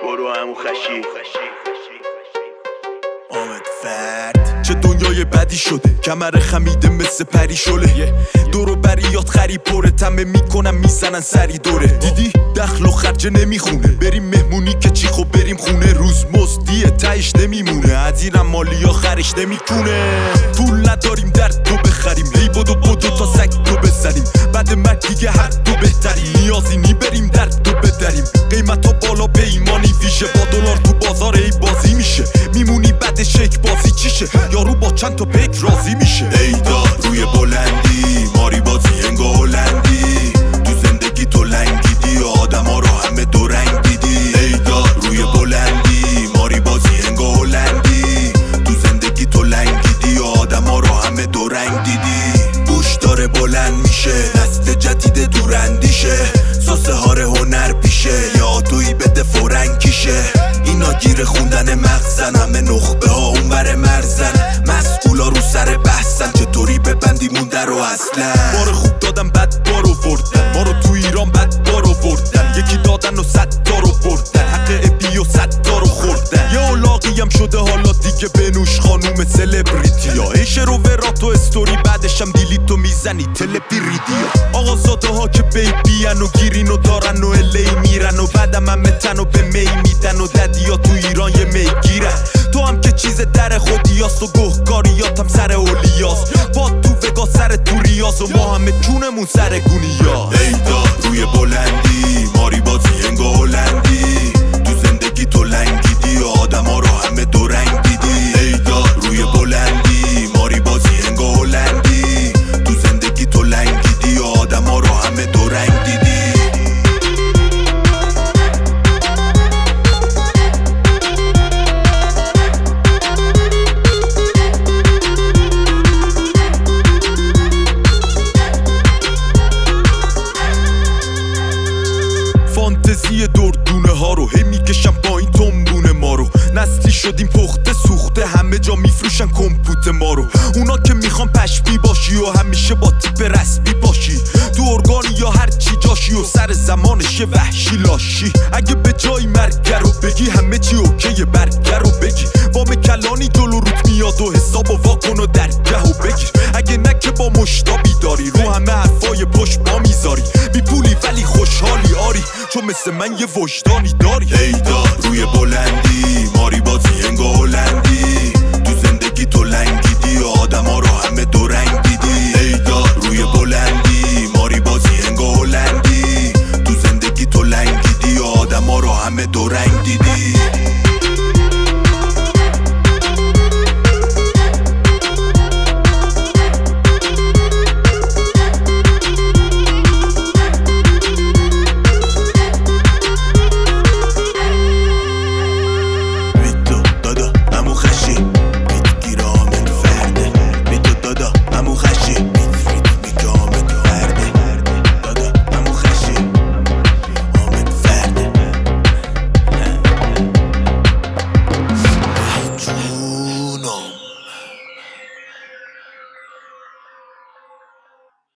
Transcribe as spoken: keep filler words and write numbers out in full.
برو همون خشی آمد فرد چه دنیای بدی شده، کمر خمیده مثل پری شله. دورو بریات خری پره، تمه میکنم میزنن سری دوره. دیدی دخل و خرجه نمیخونه، بریم مهمونی که چی خب بریم خونه. روز مزدیه تایش نمیمونه، عزیرم مالی آخرش نمیکنه. پول نداریم در تو بخریم، هی بدو بدو تا سگ تو بزنیم. بعد مرگ دیگه هر دو بهتریم، نیازی نی بریم در تو بدریم. قیمت ها بالا پیمانی ویژه، با دلار تو بازار ای بازی میشه. میمونی بعد شک بازی چیشه، یارو با چند تا پیک راضی میشه. ای داد روی بلندی، ماری بازی انگا هلندی. تو زندگی تو لنگیدی، آدم ها رو همه دو رنگ دیدی. ای داد روی بلندی، ماری بازی انگا هلندی. تو زندگی تو لنگیدی، آدم ها رو همه دو رنگ دیدی. بوش داره بلند میشه، نسل جدید دوراندیشه. ساسه هار هنر پیشه، یا توی بده فورنگ کیشه. اینا گیر خوندن مغزن، همه نخبه ها اونور مرزن. مسئولا رو سر بحثن، چطوری ببندی مونده رو اصلا. بار خوب دادن بد بارو وردن، ما رو تو ایران بد بارو وردن. یکی دادن و صد دارو بردن، حق ابی و صد دارو خوردن. یه اولاقی هم شده حالا دیگه بنوش خانوم سلبریتی ها. ایشه رو ورات و استوری، بعدش هم دیلیتو میزنی تلپیریدیا. آقا زاده ها که بیبین و گیرین و دارن و الی میرن. و بعدم هم متن و به می میدن، و ددیا تو ایران یه می گیرن. تو هم که چیز در خودیاست و گهکاریات هم سر اولیاست. با تو وگا سر تو ریاض و ما همه جونمون سر گونیا. ای داد روی بلندی، ماری بازی انگا هلندی. تو زندگی تو لنگیدی، آدم ها رو همه دو رنگ دیدی. ای داد روی بلندی، ماری بازی انگا هلندی. تو زندگی تو لنگیدی، آدم ها رو همه دو رنگ دیدی. فانتزی دردونه ها رو هی میکشن پایین تنبونه ما رو. نسلی شدیم پخته سوخته، همه جا میفروشن کمپوت ما رو. اونا که میخوان پشمی باشی و همیشه با تیپ رسمی باشی. تو ارگانی یا هر چی جاشی و سر زمانش یه وحشی لاشی. اگه به جای مرگ رو بگی، همه چی اوکیه برگر رو بگی. وام کلانی جلو روت میاد و حساب و واکن و درگه و بگیر. اگه نه که با مشتابی داری، رو همه حرفای پشت با میذاری. بی پولی ولی خوشحالی آری، چون مثل من یه وجدانی داری. ای داد روی بلندی، ماری بازی انگا هلندی.